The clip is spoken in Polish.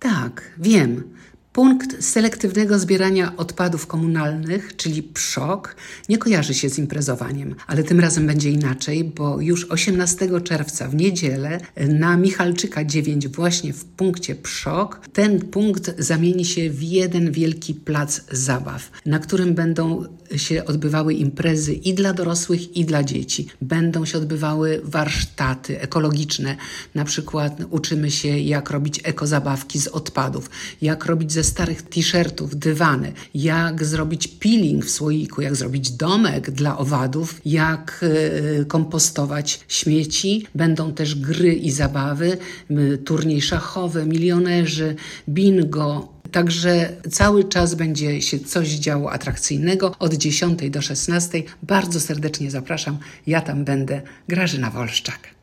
Tak, wiem. Punkt selektywnego zbierania odpadów komunalnych, czyli PSZOK, nie kojarzy się z imprezowaniem, ale tym razem będzie inaczej, bo już 18 czerwca w niedzielę na Michalczyka 9 właśnie w punkcie PSZOK ten punkt zamieni się w jeden wielki plac zabaw, na którym będą się odbywały imprezy i dla dorosłych, i dla dzieci. Będą się odbywały warsztaty ekologiczne, na przykład uczymy się, jak robić ekozabawki z odpadów, jak robić ze starych t-shirtów dywany, jak zrobić peeling w słoiku, jak zrobić domek dla owadów, jak kompostować śmieci. Będą też gry i zabawy, turniej szachowy, milionerzy, bingo. Także cały czas będzie się coś działo atrakcyjnego od 10 do 16. Bardzo serdecznie zapraszam. Ja tam będę. Grażyna Wolszczak.